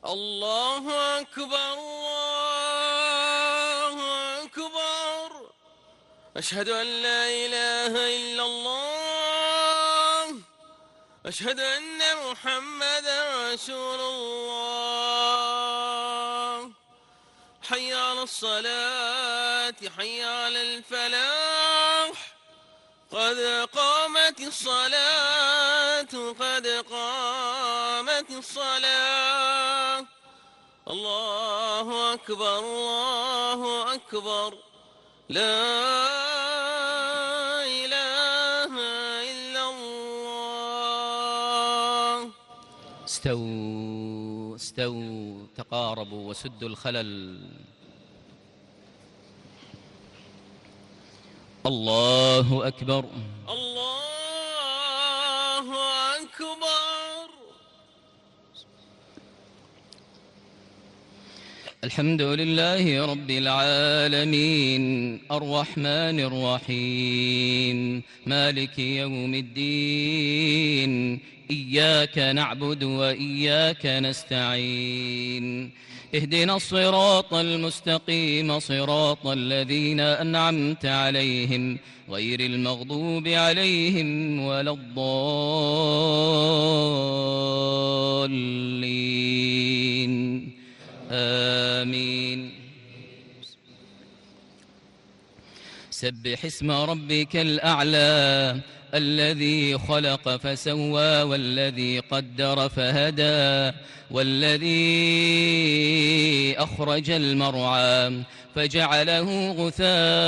الله أكبر الله أكبر. أشهد أن لا إله إلا الله. أشهد أن محمدا رسول الله. حي على الصلاة حي على الفلاح. قد قامت الصلاة قد قامت الصلاة. الله أكبر الله أكبر. لا إله إلا الله. استووا استووا، تقاربوا وسدوا الخلل. الله أكبر الله أكبر. الحمد لله رب العالمين، الرحمن الرحيم، مالك يوم الدين. إياك نعبد وإياك نستعين. اهدنا الصراط المستقيم، صراط الذين أنعمت عليهم، غير المغضوب عليهم ولا الضالين. آمين. سبح اسم ربك الأعلى، الذي خلق فسوى والذي قدر فهدى والذي أخرج المرعى فجعله غثاء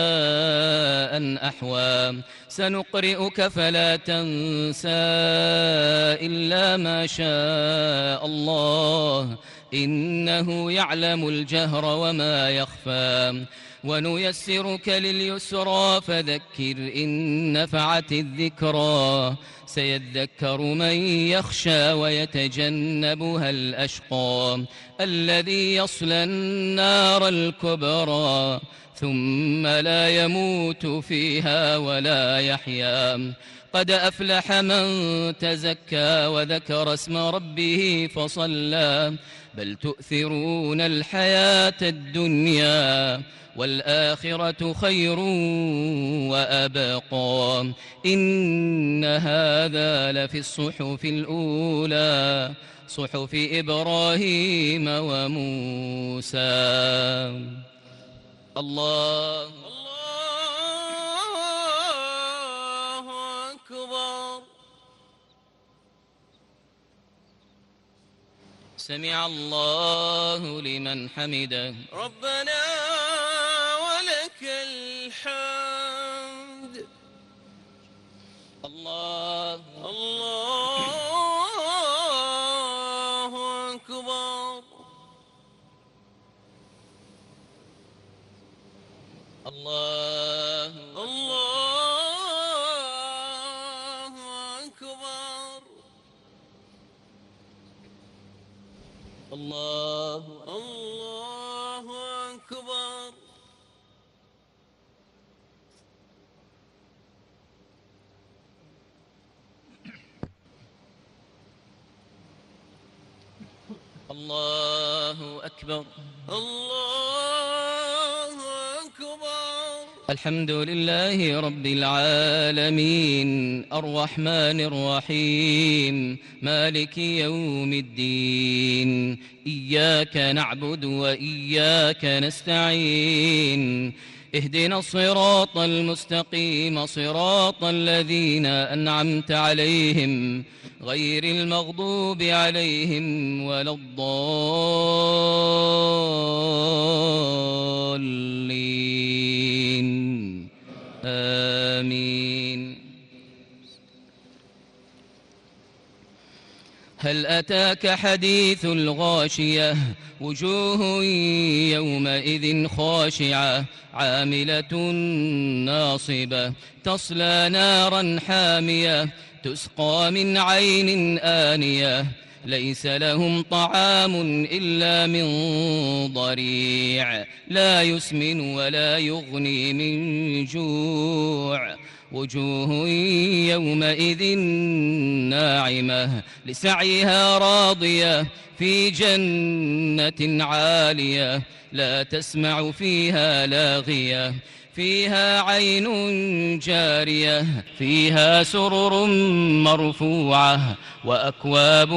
أحوى. سنقرئك فلا تنسى إلا ما شاء الله، إنه يعلم الجهر وما يخفى. ونيسرك لليسرى فذكر إن نفعت الذكرى. سيذكر من يخشى ويتجنبها الأشقى، الذي يصلى النار الكبرى، ثم لا يموت فيها ولا يحيا. قد أفلح من تزكى وذكر اسم ربه فصلى. بل تؤثرون الحياة الدنيا والآخرة خير وأبقى. إن هذا لفي الصحف الأولى، صحف إبراهيم وموسى. الله أكبر. سمع الله لمن حمده. ربنا ولك الحمد. الله الله أكبر. الله الله أكبر. الله الله أكبر. الله أكبر. الله أكبر. الحمد لله رب العالمين، الرحمن الرحيم، مالك يوم الدين. إياك نعبد وإياك نستعين. اهدنا الصراط المستقيم، صراط الذين أنعمت عليهم، غير المغضوب عليهم ولا الضالين. آمين. هل أتاك حديث الغاشية؟ وجوه يومئذ خاشعة، عاملة ناصبة، تصلى نارا حامية، تسقى من عين آنية، ليس لهم طعام إلا من ضريع، لا يسمن ولا يغني من جوع. وجوه يومئذ ناعمة لسعيها راضية في جنة عالية لا تسمع فيها لاغية فيها عين جارية فيها سرر مرفوعة وأكواب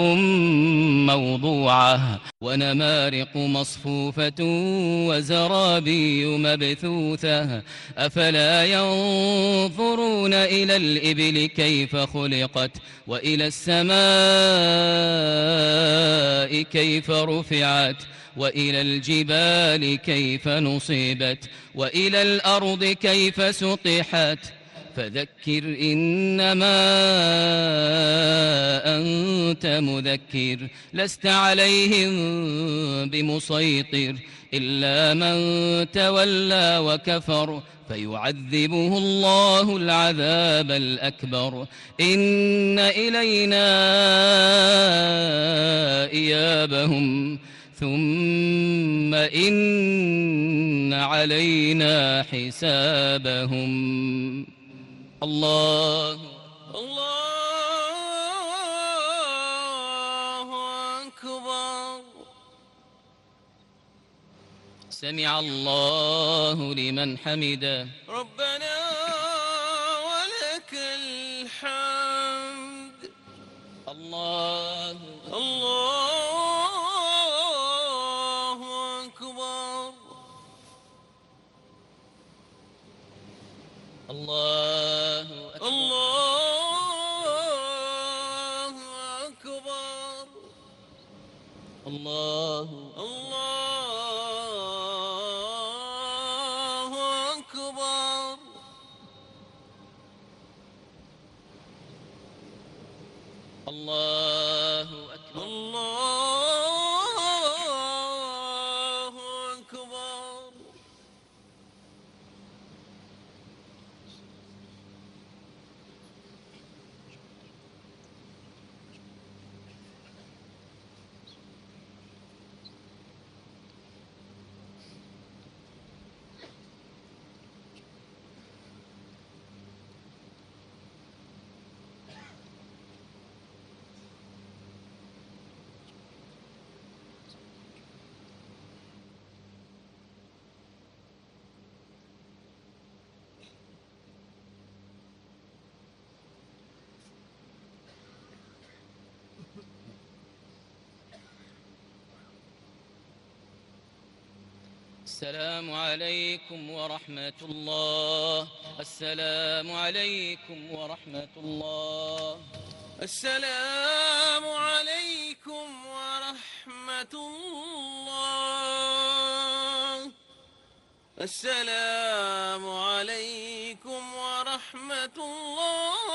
موضوعة ونمارق مصفوفة وزرابي مبثوثة أفلا ينظرون إلى الإبل كيف خلقت وإلى السماء كيف رفعت وإلى الجبال كيف نصبت وإلى الأرض كيف سطحت فذكر إنما أنت مذكر لست عليهم بمسيطر إلا من تولى وكفر فيعذبه الله العذاب الأكبر إن إلينا إيابهم ثم إن علينا حسابهم الله أكبر. سمع الله لمن حمده ربنا ولك الحمد. الله أكبر. الله أكبر. الله أكبر. الله أكبر الله أكبر. السلام عليكم ورحمة الله السلام عليكم ورحمة الله السلام عليكم ورحمة الله. السلام عليكم ورحمة الله.